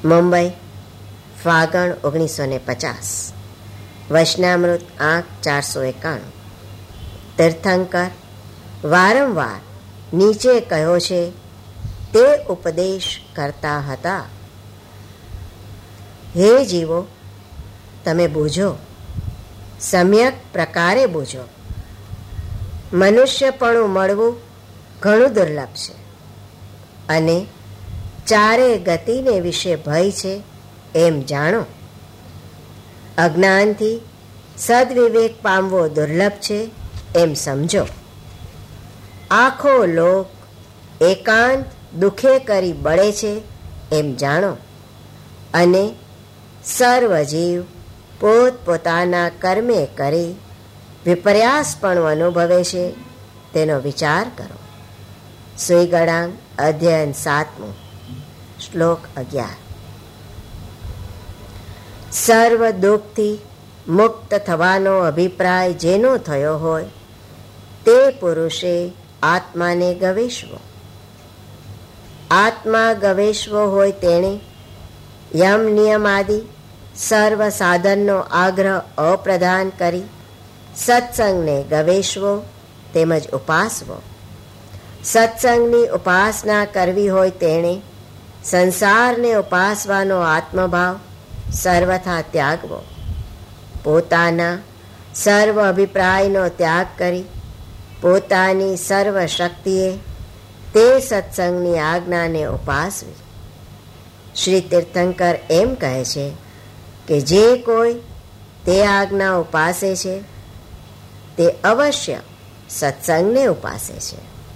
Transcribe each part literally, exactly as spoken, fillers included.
મુંબઈ, ફાગણ ઓગણીસો ને પચાસ. વચનામૃત આંક ચારસો એકાણું. તીર્થંકર વારંવાર નીચે કહ્યો છે તે ઉપદેશ કરતા હતા. હે જીવો, તમે બૂઝો, સમ્યક પ્રકારે બૂઝો. મનુષ્યપણું મળવું ઘણું દુર્લભ છે અને ચારે ગતિને વિશે ભય છે એમ જાણો. અજ્ઞાનથી સદવિવેક પામવો દુર્લભ છે એમ સમજો. આખો લોક એકાંત દુઃખે કરી બળે છે એમ જાણો અને સર્વ જીવ પોત પોતાના કર્મે કરી વિપર્યાસપણું અનુભવે છે તેનો વિચાર કરો. સુઈગળાંગ અધ્યયન સાતમું, શ્લોક અગિયાર. સર્વ દુઃખથી મુક્ત થવાનો અભિપ્રાય જેનો થયો હોય તે પુરુષે આત્માને ગવેશવો. આત્મા ગવેશવો હોય તેણે યમ નિયમ આદિ સર્વ સાધનનો આગ્રહ અપ્રદાન કરી સત્સંગને ગવેશવો તેમજ ઉપાસવો. સત્સંગની ઉપાસના કરવી હોય તેણે સંસારને ઉપાસવાનો આત્મભાવ સર્વથા ત્યાગવો. પોતાના સર્વ અભિપ્રાયનો ત્યાગ કરી પોતાની સર્વ શક્તિએ તે સત્સંગની આજ્ઞાને ઉપાસવી. શ્રી તીર્થંકર એમ કહે છે કે જે કોઈ તે આજ્ઞા ઉપાસે છે તે અવશ્ય સત્સંગને ઉપાસે છે.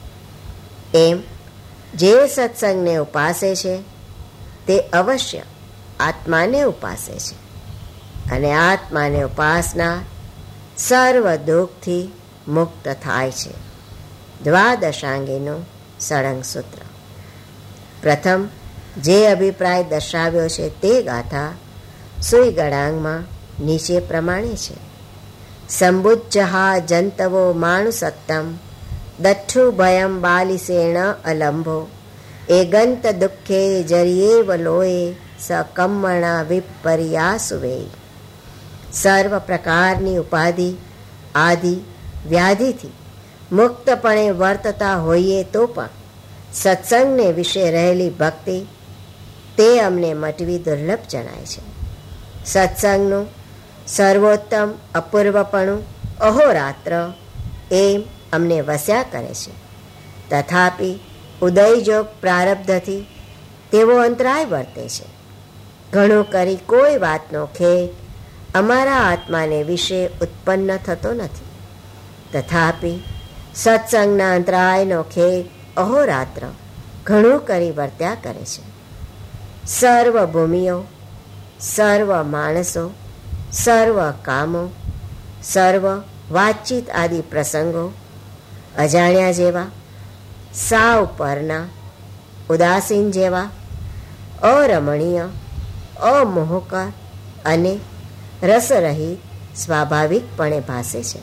એમ જે સત્સંગને ઉપાસે છે તે અવશ્ય આત્માને ઉપાસે છે અને આત્માને ઉપાસના સર્વ દુઃખથી મુક્ત થાય છે. દ્વાદશાંગીનું સળંગ સૂત્ર. પ્રથમ જે અભિપ્રાય દર્શાવ્યો છે તે ગાથા સુઈગળાંગમાં નીચે પ્રમાણે છે. સંબુજ્જહા જંતવો માણુસત્તમ દઠ્ઠુ ભયમ બાલિસેણ અલંભો એગંત દુઃખે જરિયેવ લોએ सकम्मणा विपर्यासुवे. સર્વ પ્રકારની ઉપાધિ આદિ વ્યાધિથી મુક્તપણે વર્તતા હોઈએ તો પણ સત્સંગને વિશે રહેલી ભક્તિ તે અમને મટવી દુર્લભ જણાય છે. સત્સંગનું સર્વોત્તમ અપૂર્વપણું અહોરાત્ર એમ અમને વસ્યા કરે છે. તથાપિ ઉદયજોગ પ્રારબ્ધથી તેવો અંતરાય વર્તે છે. ઘણું કરી કોઈ વાતનો ખેદ અમારા આત્માને વિશે ઉત્પન્ન થતો નથી. તથાપિ સત્સંગના અંતરાયનો ખેદ અહોરાત્ર ઘણું કરી વર્ત્યા કરે છે. સર્વ ભૂમિઓ, સર્વ માણસો, સર્વ કામો, સર્વ વાતચીત આદિ પ્રસંગો અજાણ્યા જેવા, સાવ પરના, ઉદાસીન જેવા, અરમણીય, અમોહકર અને રસરહિત સ્વાભાવિકપણે ભાસે છે.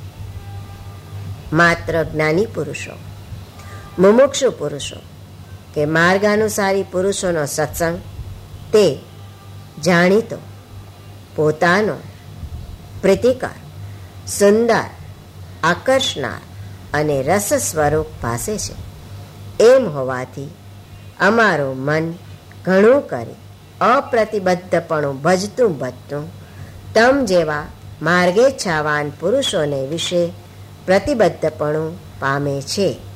માત્ર જ્ઞાની પુરુષો, મુમુક્ષુ પુરુષો કે માર્ગાનુસારી પુરુષોનો સત્સંગ તે જાણીતો, પોતાનો, પ્રીતિકર, સુંદર, આકર્ષનાર અને રસ સ્વરૂપ ભાસે છે. એમ હોવાથી અમારું મન ઘણું કરી અપ્રતિબદ્ધપણું ભજતું ભજતું તમ જેવા માર્ગેચ્છાવાન પુરુષોને વિશે પ્રતિબદ્ધપણું પામે છે.